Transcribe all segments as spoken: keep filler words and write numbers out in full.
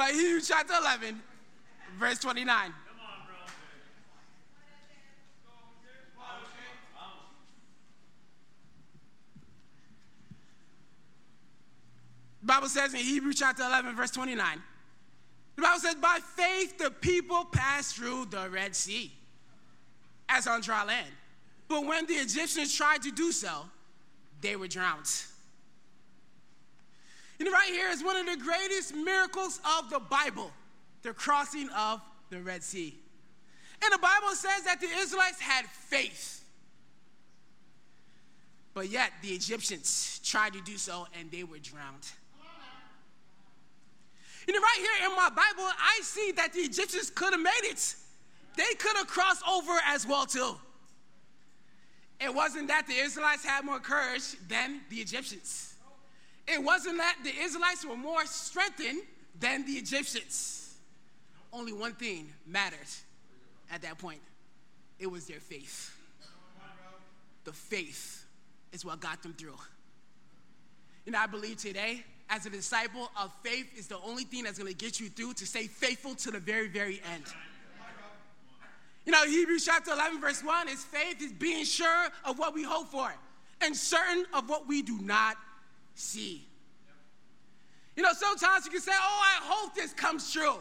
But Hebrews chapter eleven, verse twenty-nine. The Bible says in Hebrews chapter eleven, verse twenty-nine, the Bible says, by faith the people passed through the Red Sea as on dry land. But when the Egyptians tried to do so, they were drowned. You know, right here is one of the greatest miracles of the Bible, the crossing of the Red Sea. And the Bible says that the Israelites had faith. But yet the Egyptians tried to do so and they were drowned. You know, right here in my Bible, I see that the Egyptians could have made it. They could have crossed over as well too. It wasn't that the Israelites had more courage than the Egyptians. It wasn't that the Israelites were more strengthened than the Egyptians. Only one thing mattered at that point. It was their faith. The faith is what got them through. You know, I believe today, as a disciple of faith, is the only thing that's going to get you through to stay faithful to the very, very end. You know, Hebrews chapter eleven, verse one is faith is being sure of what we hope for and certain of what we do not see. You know, sometimes you can say, oh, I hope this comes true.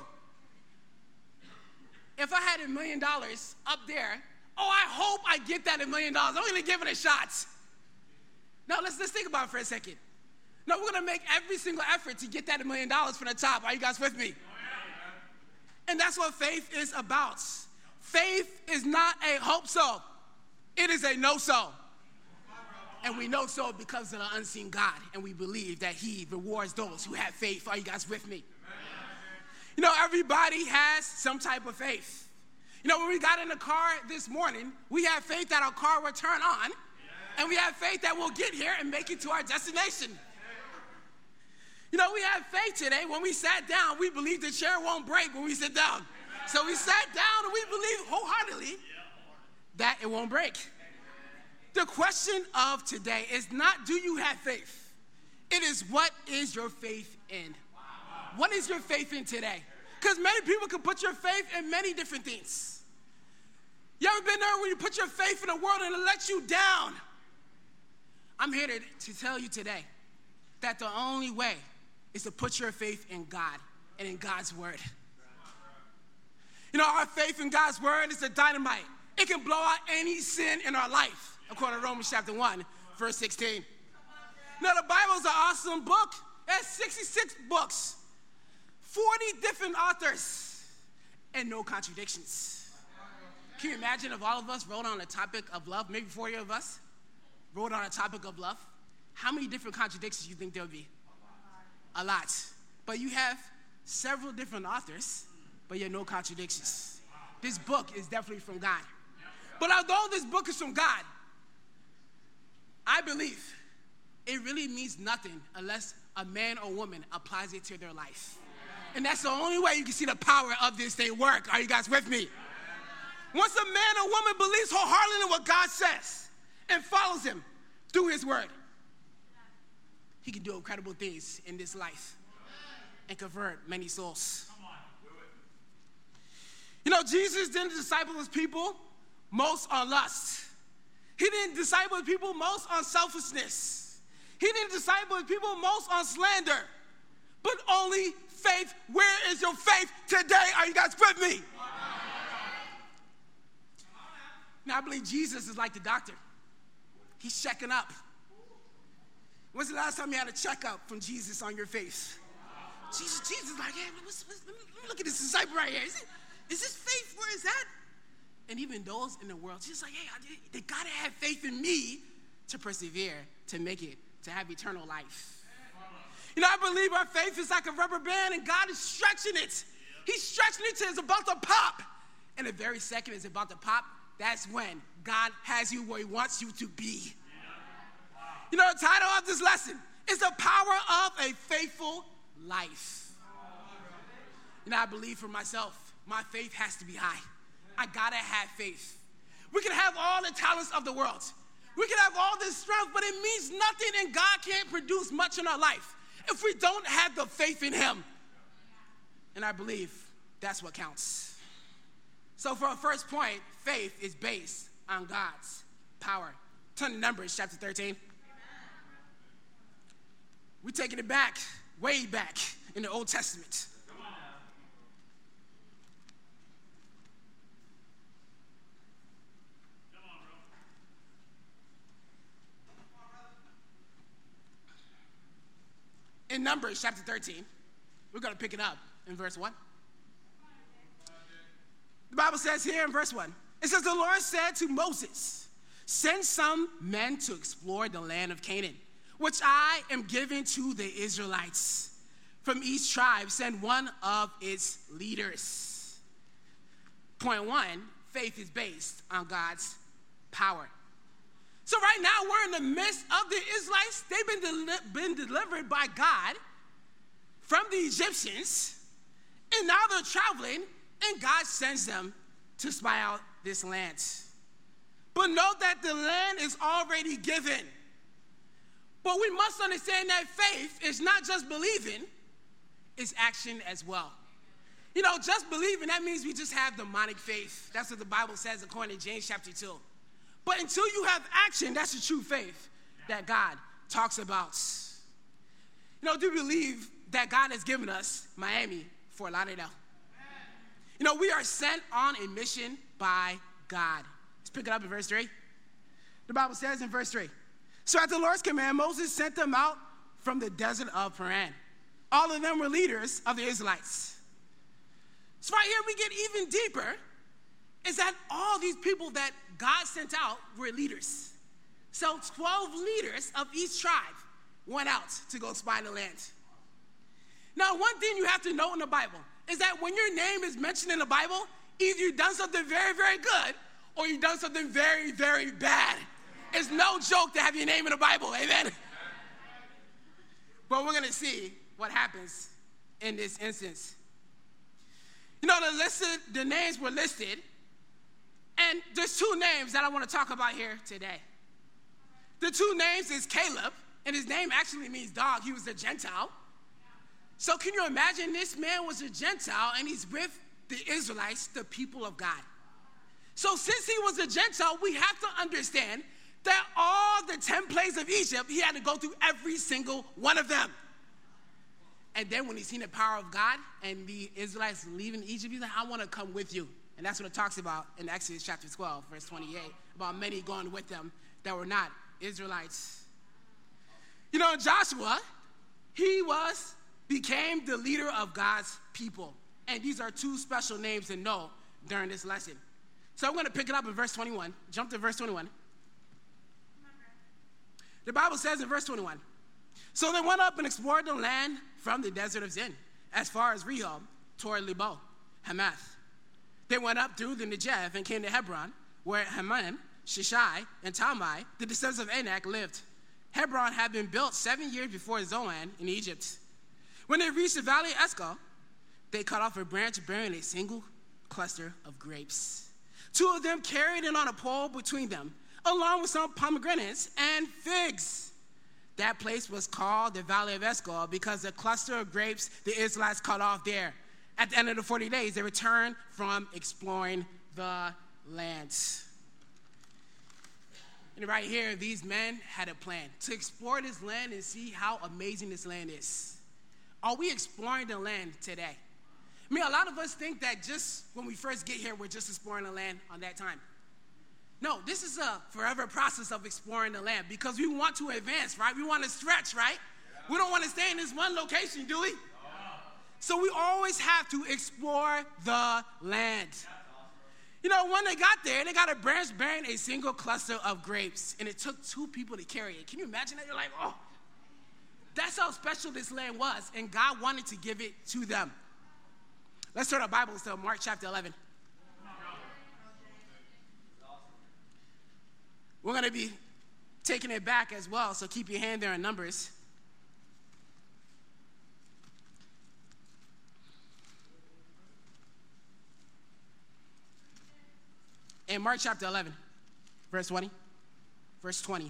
If I had a million dollars up there, oh, I hope I get that a million dollars. I'm going to give it a shot. Now, let's, let's think about it for a second. No, we're going to make every single effort to get that a million dollars from the top. Are you guys with me? And that's what faith is about. Faith is not a hope so. It is a no so. And we know so because of the unseen God. And we believe that he rewards those who have faith. Are you guys with me? You know, everybody has some type of faith. You know, when we got in the car this morning, we had faith that our car would turn on. And we have faith that we'll get here and make it to our destination. You know, we have faith today. When we sat down, we believe the chair won't break when we sit down. So we sat down and we believe wholeheartedly that it won't break. The question of today is not, do you have faith? It is, what is your faith in? What is your faith in today? Because many people can put your faith in many different things. You ever been there when you put your faith in the world and it lets you down? I'm here to, to tell you today that the only way is to put your faith in God and in God's word. You know, our faith in God's word is a dynamite. It can blow out any sin in our life, according to Romans chapter one, verse sixteen. Now, the Bible is an awesome book. It has sixty-six books, forty different authors, and no contradictions. Can you imagine if all of us wrote on a topic of love, maybe forty of us wrote on a topic of love? How many different contradictions do you think there would be? A lot. But you have several different authors, but yet no contradictions. This book is definitely from God. But although this book is from God, I believe it really means nothing unless a man or woman applies it to their life. And that's the only way you can see the power of this thing work. Are you guys with me? Once a man or woman believes wholeheartedly in what God says and follows him through his word, he can do incredible things in this life and convert many souls. You know, Jesus didn't disciple his people most on lust. He didn't disciple his people most on selfishness. He didn't disciple his people most on slander, but only faith. Where is your faith today? Are you guys with me? Now, I believe Jesus is like the doctor. He's checking up. When's the last time you had a checkup from Jesus on your face? Jesus, Jesus is like, hey, what's, what's, let, me, let me look at this disciple right here. Is, it, is this faith? Where is that? And even those in the world, Jesus like, hey, I, they got to have faith in me to persevere, to make it, to have eternal life. You know, I believe our faith is like a rubber band, and God is stretching it. He's stretching it till it's about to pop. And the very second it's about to pop, that's when God has you where he wants you to be. You know, the title of this lesson is The Power of a Faithful Life. You know, I believe for myself, my faith has to be high. I gotta have faith. We can have all the talents of the world. We can have all this strength, but it means nothing, and God can't produce much in our life if we don't have the faith in him. And I believe that's what counts. So for our first point, faith is based on God's power. Turn to Numbers chapter thirteen. We're taking it back, way back in the Old Testament. In Numbers chapter thirteen, we're going to pick it up in verse one. The Bible says here in verse one, it says, the Lord said to Moses, send some men to explore the land of Canaan, which I am giving to the Israelites. From each tribe, send one of its leaders. Point one, faith is based on God's power. So right now, we're in the midst of the Israelites. They've been, deli- been delivered by God from the Egyptians, and now they're traveling, and God sends them to spy out this land. But note that the land is already given. But we must understand that faith is not just believing, it's action as well. You know, just believing, that means we just have demonic faith. That's what the Bible says according to James chapter two. But until you have action, that's the true faith that God talks about. You know, do you believe that God has given us Miami, Fort Lauderdale? You know, we are sent on a mission by God. Let's pick it up in verse three. The Bible says in verse three, so at the Lord's command, Moses sent them out from the desert of Paran. All of them were leaders of the Israelites. So right here we get even deeper, is that all these people that God sent out were leaders. So twelve leaders of each tribe went out to go spy the land. Now, one thing you have to know in the Bible is that when your name is mentioned in the Bible, either you've done something very, very good or you've done something very, very bad. It's no joke to have your name in the Bible, amen? But we're going to see what happens in this instance. You know, the, listed, the names were listed, and there's two names that I want to talk about here today. The two names is Caleb, and his name actually means dog. He was a Gentile. So can you imagine this man was a Gentile, and he's with the Israelites, the people of God. So since he was a Gentile, we have to understand that all the ten plagues of Egypt, he had to go through every single one of them. And then when he seen the power of God and the Israelites leaving Egypt, he's like, I want to come with you. And that's what it talks about in Exodus chapter twelve, verse twenty-eight, about many going with them that were not Israelites. You know, Joshua, he was, became the leader of God's people. And these are two special names to know during this lesson. So I'm going to pick it up in verse twenty-one. Jump to verse twenty-one. The Bible says in verse twenty-one, so they went up and explored the land from the desert of Zin, as far as Rehob, toward Lebo, Hamath. They went up through the Negev and came to Hebron, where Haman, Shishai, and Talmai, the descendants of Anak, lived. Hebron had been built seven years before Zoan in Egypt. When they reached the valley of Eshcol, they cut off a branch bearing a single cluster of grapes. Two of them carried it on a pole between them, along with some pomegranates and figs. That place was called the Valley of Eshcol because the cluster of grapes the Israelites cut off there. At the end of the forty days, they returned from exploring the land. And right here, these men had a plan to explore this land and see how amazing this land is. Are we exploring the land today? I mean, a lot of us think that just when we first get here, we're just exploring the land on that time. No, this is a forever process of exploring the land because we want to advance, right? We want to stretch, right? Yeah. We don't want to stay in this one location, do we? No. So we always have to explore the land. Awesome. You know, when they got there, they got a branch bearing a single cluster of grapes, and it took two people to carry it. Can you imagine that? You're like, oh, that's how special this land was, and God wanted to give it to them. Let's turn our Bibles to Mark chapter eleven. We're going to be taking it back as well, so keep your hand there in Numbers. In Mark chapter eleven, verse twenty. Verse twenty.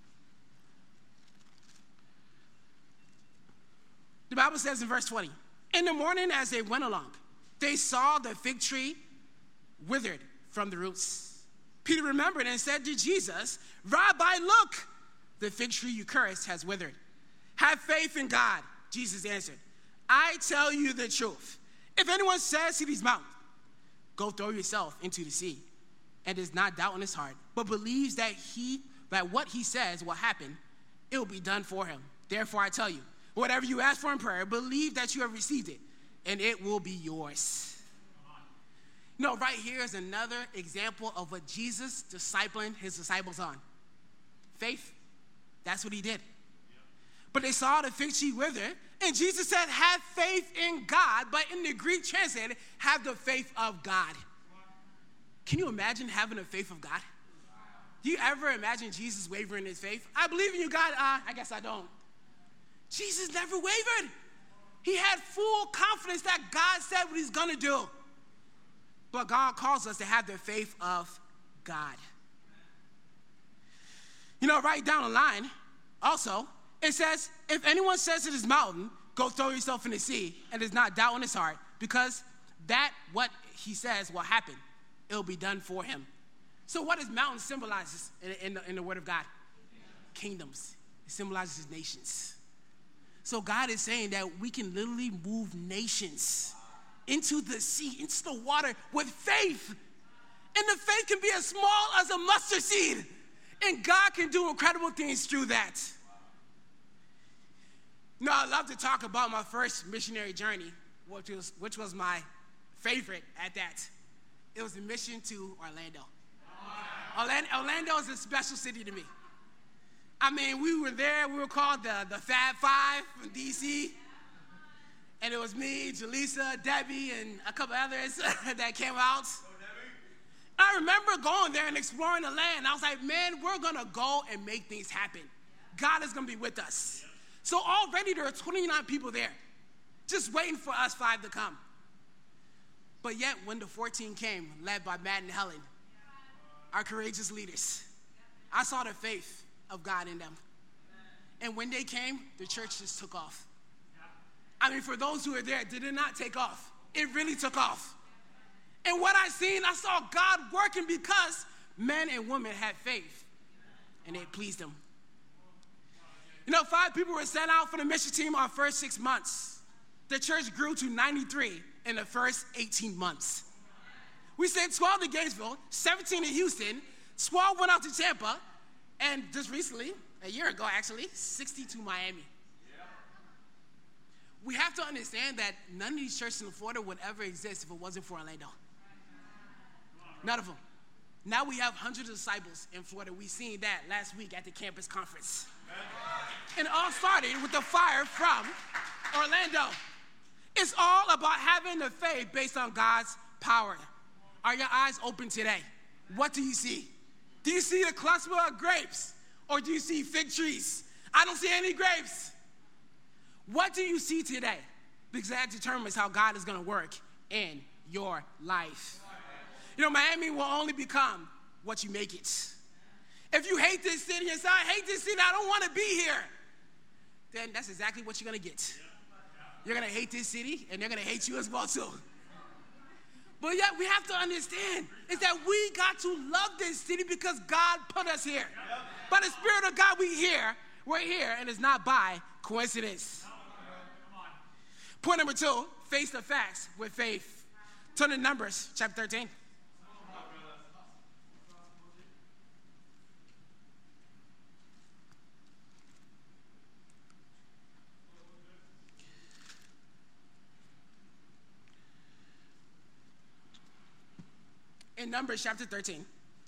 The Bible says in verse twenty, In the morning as they went along, they saw the fig tree withered from the roots. Peter remembered and said to Jesus, Rabbi, look, the fig tree you cursed has withered. Have faith in God. Jesus answered, I tell you the truth. If anyone says to these mountains, go throw yourself into the sea, and does not doubt in his heart, but believes that he that what he says will happen, it will be done for him. Therefore I tell you, whatever you ask for in prayer, believe that you have received it, and it will be yours. No, right here is another example of what Jesus disciplined his disciples on. Faith. That's what he did. But they saw the fig tree wither, and Jesus said, have faith in God, but in the Greek translated, have the faith of God. Can you imagine having the faith of God? Do you ever imagine Jesus wavering in his faith? I believe in you, God. Uh, I guess I don't. Jesus never wavered. He had full confidence that God said what he's going to do. But God calls us to have the faith of God. You know, right down the line, also, it says, if anyone says to this mountain, go throw yourself in the sea, and does not doubt in his heart, because that what he says will happen, it will be done for him. So what does mountain symbolize in, in, the, in the word of God? Kingdoms. It symbolizes nations. So God is saying that we can literally move nations into the sea, into the water with faith. And the faith can be as small as a mustard seed. And God can do incredible things through that. Now, I love to talk about my first missionary journey, which was, which was my favorite at that. It was a mission to Orlando. Orlando. Orlando is a special city to me. I mean, we were there. We were called the, the Fab Five from D C. And it was me, Jaleesa, Debbie, and a couple others that came out. I remember going there and exploring the land. I was like, man, we're going to go and make things happen. God is going to be with us. So already there are twenty-nine people there, just waiting for us five to come. But yet when the fourteen came, led by Matt and Helen, our courageous leaders, I saw the faith of God in them. And when they came, the church just took off. I mean, for those who were there, did it not take off? It really took off. And what I seen, I saw God working because men and women had faith, and it pleased him. You know, five people were sent out for the mission team our first six months. The church grew to ninety-three in the first eighteen months. We sent twelve to Gainesville, seventeen to Houston, twelve went out to Tampa, and just recently, a year ago actually, sixty to Miami. We have to understand that none of these churches in Florida would ever exist if it wasn't for Orlando. None of them. Now we have hundreds of disciples in Florida. We seen that last week at the campus conference. And it all started with the fire from Orlando. It's all about having the faith based on God's power. Are your eyes open today? What do you see? Do you see the cluster of grapes? Or do you see fig trees? I don't see any grapes. What do you see today? Because that determines how God is going to work in your life. You know, Miami will only become what you make it. If you hate this city and say, I hate this city, I don't want to be here, then that's exactly what you're going to get. You're going to hate this city, and they're going to hate you as well, too. But yet, we have to understand is that we got to love this city because God put us here. By the Spirit of God, we here. We're here, and it's not by coincidence. Point number two, face the facts with faith. Turn to Numbers, chapter thirteen. In Numbers chapter thirteen,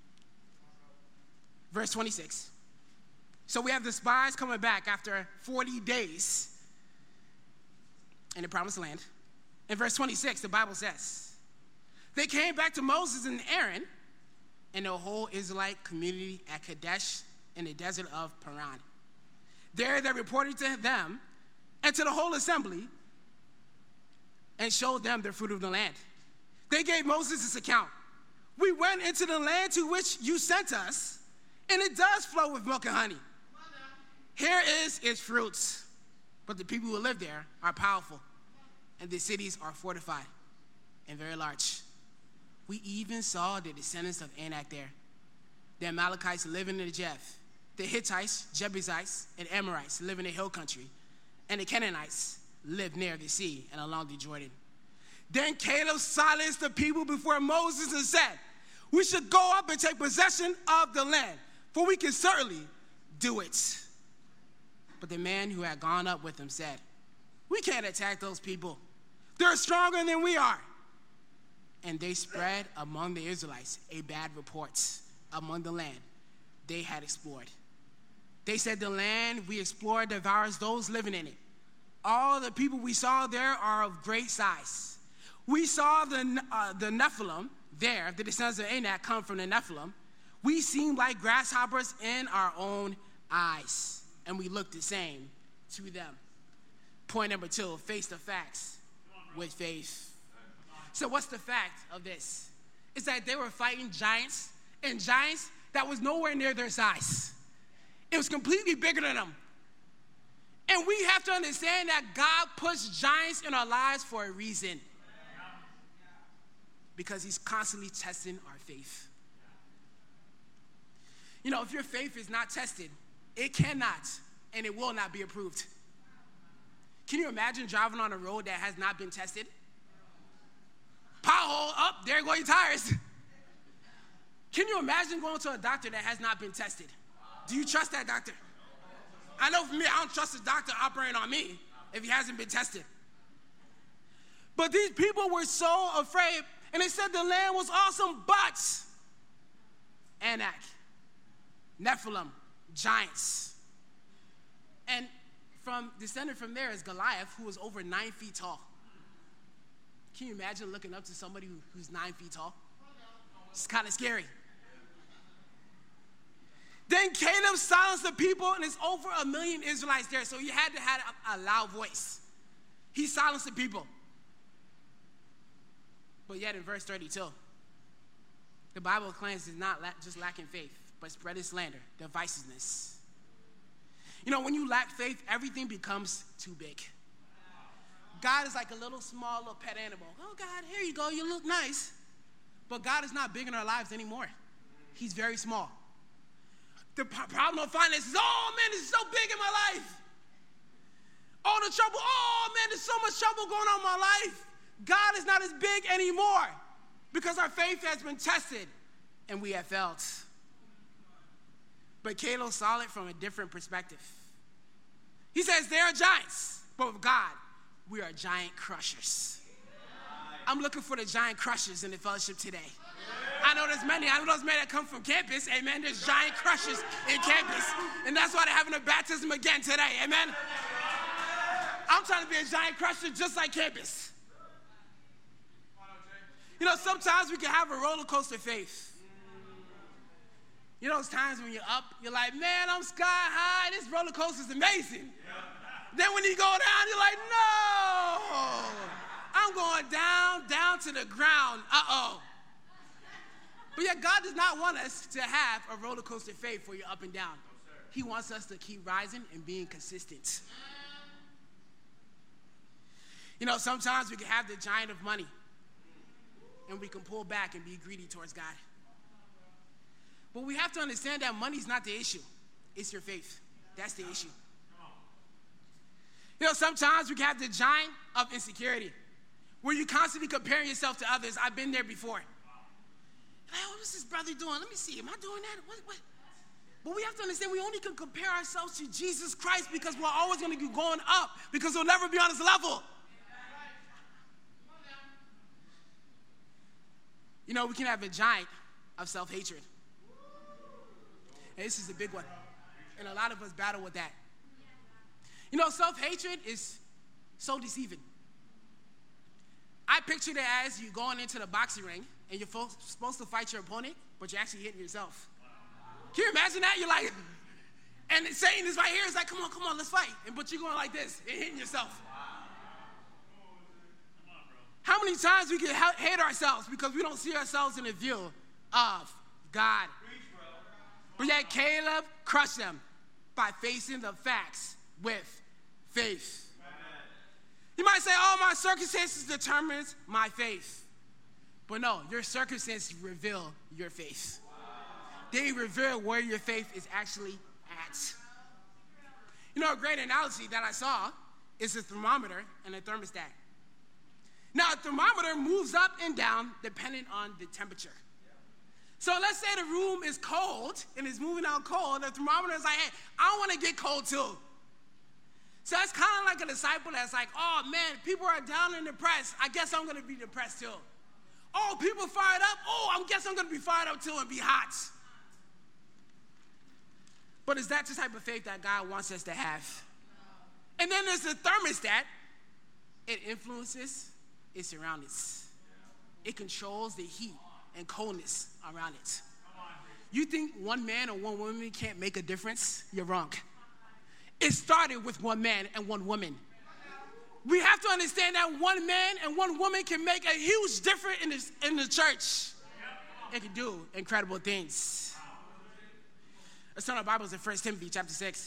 verse twenty-six. So we have the spies coming back after forty days in the promised land. In verse twenty-six, the Bible says, they came back to Moses and Aaron and the whole Israelite community at Kadesh in the desert of Paran. There they reported to them and to the whole assembly and showed them the fruit of the land. They gave Moses this account. We went into the land to which you sent us, and it does flow with milk and honey. Here is its fruits, but the people who live there are powerful. and the cities are fortified and very large. We even saw the descendants of Anak there. The Amalekites living in the Negev, the Hittites, Jebusites, and Amorites live in the hill country, and the Canaanites live near the sea and along the Jordan. Then Caleb silenced the people before Moses and said, we should go up and take possession of the land, for we can certainly do it. But the man who had gone up with him said, we can't attack those people. They're stronger than we are. And they spread among the Israelites a bad report among the land they had explored. They said, the land we explored devours those living in it. All the people we saw there are of great size. We saw the, uh, the Nephilim there, the descendants of Anak come from the Nephilim. We seemed like grasshoppers in our own eyes, and we looked the same to them. Point number two, face the facts with faith. So what's the fact of this? It's that they were fighting giants, and giants that was nowhere near their size. It was completely bigger than them. And we have to understand that God puts giants in our lives for a reason. Because he's constantly testing our faith. You know, if your faith is not tested, it cannot and it will not be approved. Can you imagine driving on a road that has not been tested? Pothole up, there go your tires. Can you imagine going to a doctor that has not been tested? Do you trust that doctor? I know for me, I don't trust a doctor operating on me if he hasn't been tested. But these people were so afraid, and they said the land was awesome, but Anak, Nephilim, giants. And from descended from there is Goliath, who was over nine feet tall. Can you imagine looking up to somebody who, who's nine feet tall? It's kind of scary. Then Caleb silenced the people, and there's over a million Israelites there, so he had to have a, a loud voice. He silenced the people. But yet in verse thirty-two, the Bible claims it's not la- just lacking faith, but spreading slander, divisiveness. You know, when you lack faith, everything becomes too big. God is like a little small little pet animal. Oh, God, here you go. You look nice. But God is not big in our lives anymore. He's very small. The problem of finance is, oh, man, this is so big in my life. All the trouble, oh, man, there's so much trouble going on in my life. God is not as big anymore because our faith has been tested and we have failed. But Caleb saw it from a different perspective. He says, there are giants, but with God, we are giant crushers. I'm looking for the giant crushers in the fellowship today. I know there's many. I know there's many that come from campus. Amen. There's giant crushers in campus. And that's why they're having a baptism again today. Amen. I'm trying to be a giant crusher just like campus. You know, sometimes we can have a roller coaster faith. You know, those times when you're up, you're like, man, I'm sky high. This roller coaster is amazing. Then when you go down, you're like, no, I'm going down, down to the ground. Uh-oh. But yet God does not want us to have a roller coaster faith where you're up and down. He wants us to keep rising and being consistent. You know, sometimes we can have the giant of money and we can pull back and be greedy towards God. But we have to understand that money's not the issue. It's your faith. That's the issue. You know, sometimes we can have the giant of insecurity where you constantly comparing yourself to others. I've been there before. Like, oh, what's this brother doing? Let me see. Am I doing that? What, what? But we have to understand we only can compare ourselves to Jesus Christ because we're always going to be going up because we'll never be on his level. You know, we can have a giant of self-hatred. And this is a big one. And a lot of us battle with that. You know, self-hatred is so deceiving. I picture it as you going into the boxing ring and you're supposed to fight your opponent, but you're actually hitting yourself. Can you imagine that? You're like, and Satan is right here. It's like, come on, come on, let's fight. And but you're going like this and hitting yourself. How many times we can hate ourselves because we don't see ourselves in the view of God? But yet Caleb crushed them by facing the facts with faith. You might say, oh, my circumstances determines my faith. But no, your circumstances reveal your faith. They reveal where your faith is actually at. You know, a great analogy that I saw is a thermometer and a thermostat. Now, a thermometer moves up and down depending on the temperature. So let's say the room is cold and it's moving out cold. The thermometer is like, hey, I want to get cold too. So it's kind of like a disciple that's like, oh, man, people are down and depressed. I guess I'm going to be depressed too. Oh, people fired up. Oh, I guess I'm going to be fired up too and be hot. But is that the type of faith that God wants us to have? And then there's the thermostat. It influences its surroundings. It controls the heat and coldness around it. You think one man or one woman can't make a difference? You're wrong. It started with one man and one woman. We have to understand that one man and one woman can make a huge difference in the, in the church. It can do incredible things. Let's turn our Bibles in First Timothy chapter six.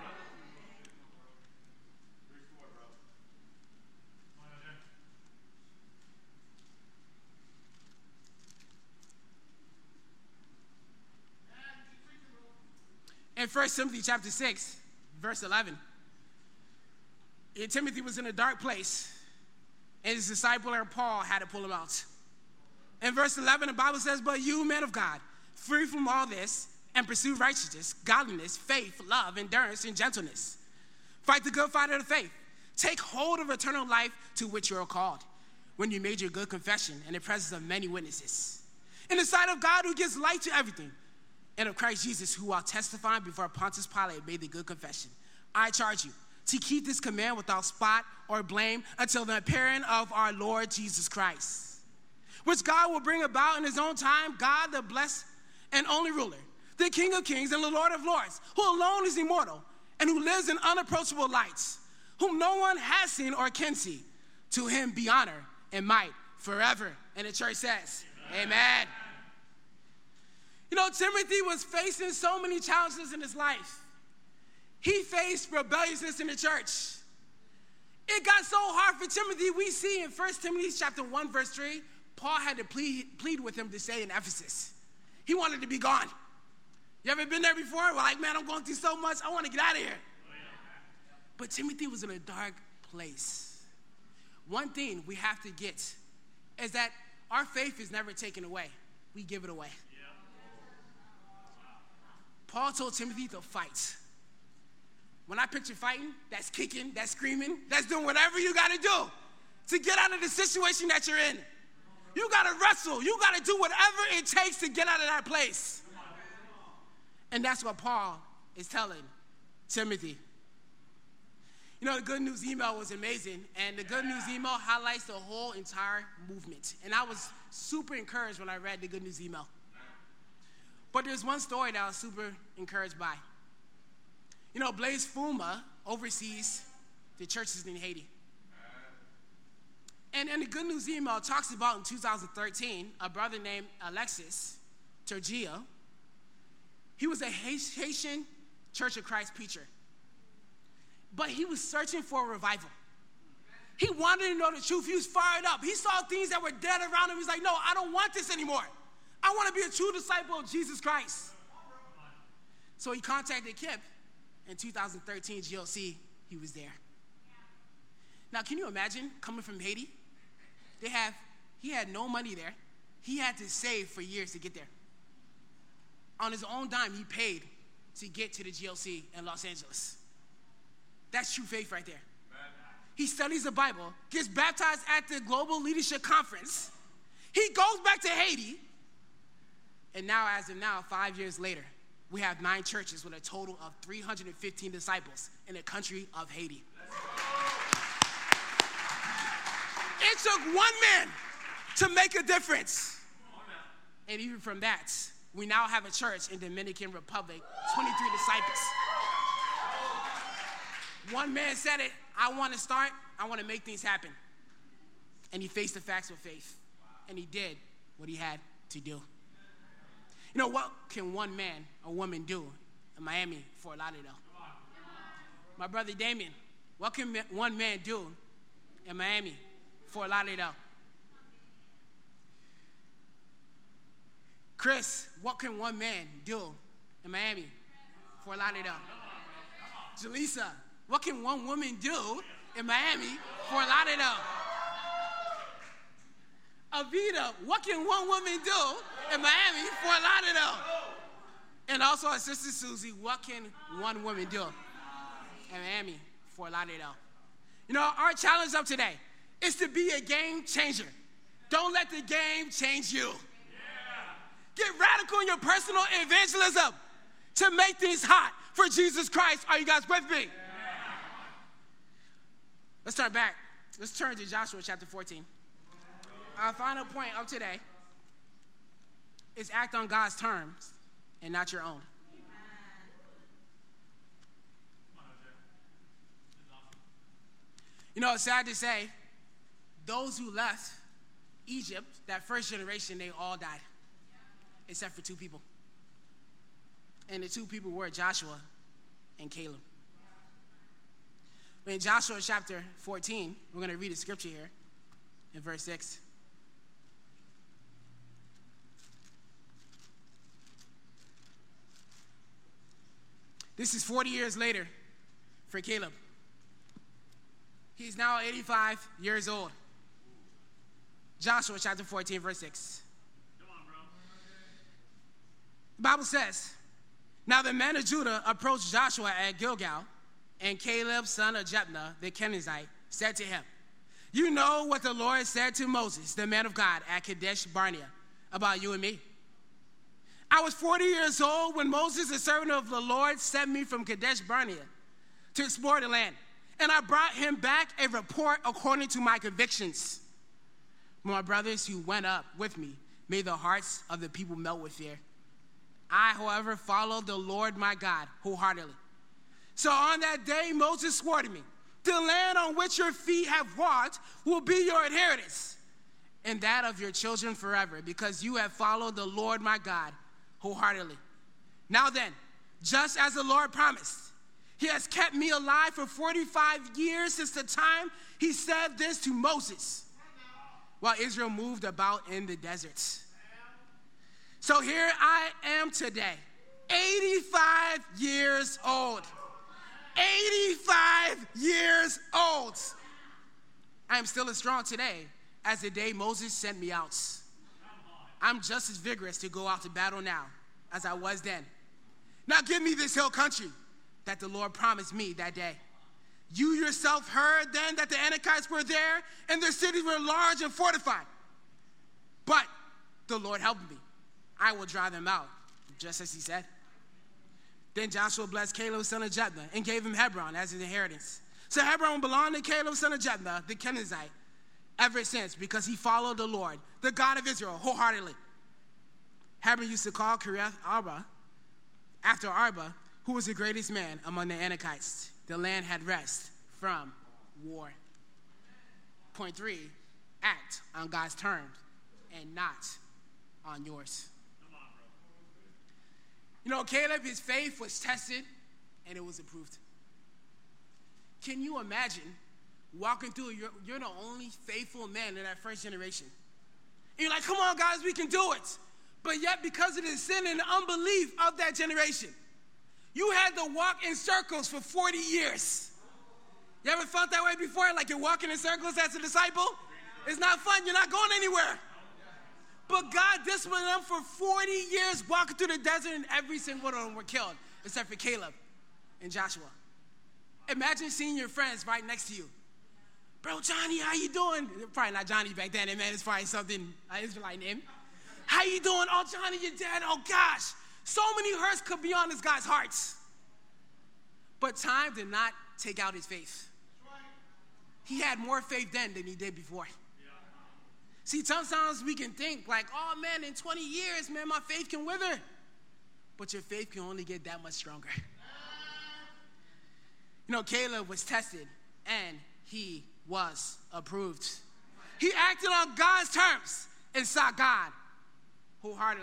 In First Timothy chapter six, verse eleven, Timothy was in a dark place, and his disciple Paul had to pull him out. In verse eleven, the Bible says, but you, men of God, free from all this, and pursue righteousness, godliness, faith, love, endurance, and gentleness. Fight the good fight of the faith. Take hold of eternal life to which you are called, when you made your good confession in the presence of many witnesses. In the sight of God who gives light to everything, and of Christ Jesus, who while testifying before Pontius Pilate made the good confession. I charge you to keep this command without spot or blame until the appearing of our Lord Jesus Christ, which God will bring about in his own time, God the blessed and only ruler, the King of kings and the Lord of lords, who alone is immortal and who lives in unapproachable lights, whom no one has seen or can see. To him be honor and might forever. And the church says, amen. Amen. You know, Timothy was facing so many challenges in his life. He faced rebelliousness in the church. It got so hard for Timothy, we see in First Timothy chapter one, verse three, Paul had to plead, plead with him to stay in Ephesus. He wanted to be gone. You ever been there before? We're like, man, I'm going through so much, I want to get out of here. But Timothy was in a dark place. One thing we have to get is that our faith is never taken away. We give it away. Paul told Timothy to fight. When I picture fighting, that's kicking, that's screaming, that's doing whatever you got to do to get out of the situation that you're in. You got to wrestle. You got to do whatever it takes to get out of that place. And that's what Paul is telling Timothy. You know, the Good News email was amazing, and the Good News email highlights the whole entire movement. And I was super encouraged when I read the Good News email. But there's one story that I was super encouraged by. You know, Blaise Fuma oversees the churches in Haiti. And in the Good News email talks about in two thousand thirteen, a brother named Alexis Turgio. He was a Haitian Church of Christ preacher. But he was searching for a revival. He wanted to know the truth. He was fired up. He saw things that were dead around him. He was like, no, I don't want this anymore. I want to be a true disciple of Jesus Christ. So he contacted Kip. In two thousand thirteen, G L C, he was there. Now, can you imagine coming from Haiti? They have, he had no money there. He had to save for years to get there. On his own dime, he paid to get to the G L C in Los Angeles. That's true faith right there. He studies the Bible, gets baptized at the Global Leadership Conference. He goes back to Haiti. And now, as of now, five years later, we have nine churches with a total of three hundred fifteen disciples in the country of Haiti. It took one man to make a difference. And even from that, we now have a church in Dominican Republic, twenty-three disciples. One man said it, I want to start, I want to make things happen. And he faced the facts with faith. And he did what he had to do. You know, what can one man or woman do in Miami, Fort Lauderdale? My brother Damien, what can one man do in Miami, Fort Lauderdale. Chris, what can one man do in Miami, Fort Lauderdale? Jaleesa, what can one woman do in Miami, Fort Lauderdale? Avita, what can one woman do in Miami, Fort Lauderdale? And also our sister Susie, what can one woman do in Miami, Fort Lauderdale? You know, our challenge of today is to be a game changer. Don't let the game change you. Get radical in your personal evangelism to make things hot for Jesus Christ. Are you guys with me? Let's turn back. Let's turn to Joshua chapter fourteen. Our final point of today is act on God's terms and not your own. You know, it's sad to say, those who left Egypt, that first generation, they all died, except for two people. And the two people were Joshua and Caleb. In Joshua chapter fourteen, we're going to read a scripture here in verse six. This is forty years later for Caleb. He's now eighty-five years old. Joshua chapter fourteen, verse six. Come on, bro. The Bible says, now the men of Judah approached Joshua at Gilgal, and Caleb, son of Jephunneh, the Kenizzite, said to him, you know what the Lord said to Moses, the man of God, at Kadesh Barnea, about you and me. I was forty years old when Moses, the servant of the Lord, sent me from Kadesh Barnea to explore the land. And I brought him back a report according to my convictions. My brothers who went up with me made the hearts of the people melt with fear. I, however, followed the Lord my God wholeheartedly. So on that day, Moses swore to me, the land on which your feet have walked will be your inheritance, and that of your children forever, because you have followed the Lord my God wholeheartedly. Now then, just as the Lord promised, he has kept me alive for forty-five years since the time he said this to Moses, while Israel moved about in the deserts. So here I am today, eighty-five years old. eighty-five years old. I am still as strong today as the day Moses sent me out. I'm just as vigorous to go out to battle now as I was then. Now give me this hill country that the Lord promised me that day. You yourself heard then that the Anakites were there and their cities were large and fortified. But the Lord helped me. I will drive them out, just as he said. Then Joshua blessed Caleb, son of Jephunneh, and gave him Hebron as his inheritance. So Hebron belonged to Caleb, son of Jephunneh, the Kenizzite, ever since, because he followed the Lord, the God of Israel, wholeheartedly. Hebron used to call Kiriath Arba, after Arba, who was the greatest man among the Anakites. The land had rest from war. Point three, act on God's terms and not on yours. You know, Caleb, his faith was tested and it was approved. Can you imagine walking through, you're, you're the only faithful man in that first generation. And you're like, come on, guys, we can do it. But yet, because of the sin and unbelief of that generation, you had to walk in circles for forty years. You ever felt that way before? Like you're walking in circles as a disciple? It's not fun. You're not going anywhere. But God disciplined them for forty years, walking through the desert, and every single one of them were killed, except for Caleb and Joshua. Imagine seeing your friends right next to you. Bro, Johnny, how you doing? Probably not Johnny back then, man. It's probably something, an Israelite name. How you doing? Oh, Johnny, you're dead. Oh, gosh. So many hurts could be on this guy's hearts. But time did not take out his faith. He had more faith then than he did before. See, sometimes we can think like, oh, man, in twenty years, man, my faith can wither. But your faith can only get that much stronger. You know, Caleb was tested, and he was approved. He acted on God's terms and sought God wholeheartedly.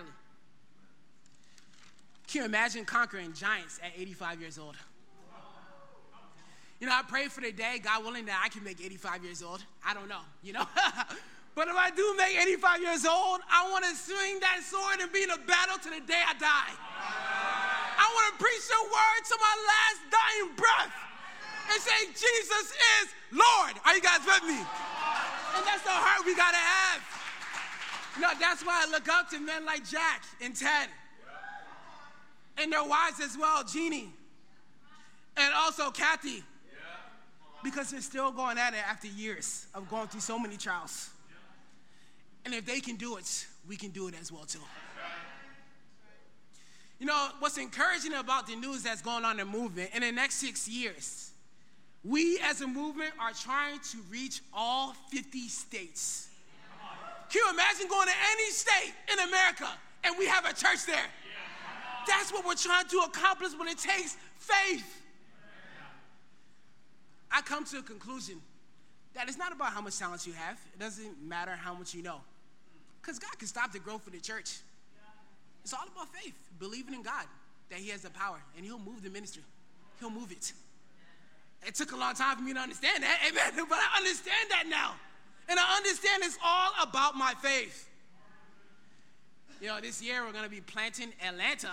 Can you imagine conquering giants at eighty-five years old? You know, I pray for the day, God willing, that I can make eighty-five years old. I don't know, you know. But if I do make eighty-five years old, I want to swing that sword and be in a battle to the day I die. I want to preach the word to my last dying breath and say, Jesus is Lord. Are you guys with me? And that's the heart we got to have. You know, that's why I look up to men like Jack and Ted. And their wives as well, Jeannie. And also Kathy. Because they're still going at it after years of going through so many trials. And if they can do it, we can do it as well too. You know, what's encouraging about the news that's going on in the movement, in the next six years, we as a movement are trying to reach all fifty states. Can you imagine going to any state in America and we have a church there? That's what we're trying to accomplish, but it takes faith. I come to a conclusion that it's not about how much talent you have. It doesn't matter how much you know. Because God can stop the growth of the church. It's all about faith, believing in God, that he has the power, and he'll move the ministry. He'll move it. It took a long time for me to understand that, amen, but I understand that now. And I understand it's all about my faith. You know, this year we're going to be planting Atlanta.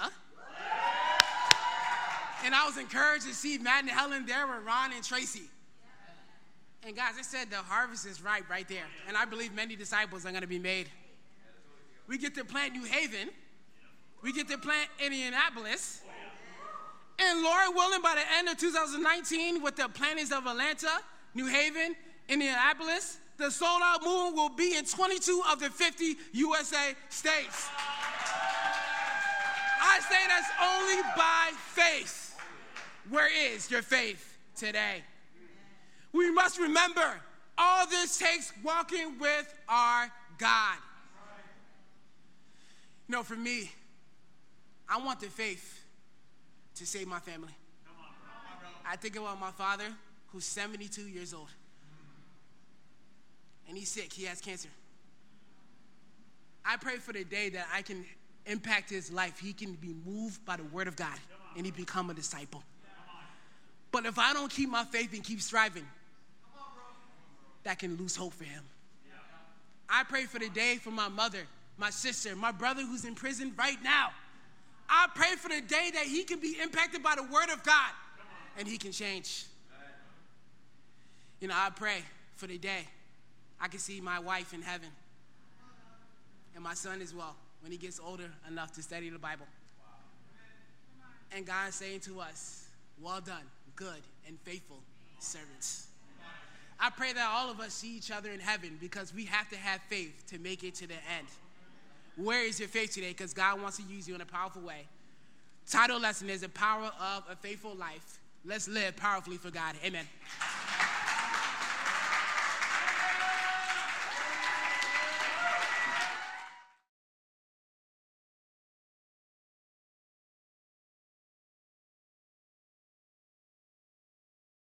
And I was encouraged to see Matt and Helen there with Ron and Tracy. And guys, I said the harvest is ripe right there. And I believe many disciples are going to be made. We get to plant New Haven. We get to plant Indianapolis. And Lord willing, by the end of two thousand nineteen, with the plantings of Atlanta, New Haven, Indianapolis, the sold out movement will be in twenty-two of the fifty U S A states. I say that's only by faith. Where is your faith today? We must remember, all this takes walking with our God. You know, for me, I want the faith to save my family. I think about my father, who's seventy-two years old. And he's sick. He has cancer. I pray for the day that I can impact his life. He can be moved by the word of God, and he become a disciple. But if I don't keep my faith and keep striving, that can lose hope for him. I pray for the day for my mother, my sister, my brother who's in prison right now. I pray for the day that he can be impacted by the word of God and he can change. You know, I pray for the day I can see my wife in heaven and my son as well when he gets older enough to study the Bible. And God saying to us, well done, good and faithful servants. I pray that all of us see each other in heaven because we have to have faith to make it to the end. Where is your faith today? Because God wants to use you in a powerful way. Title lesson is The Power of a Faithful Life. Let's live powerfully for God. Amen.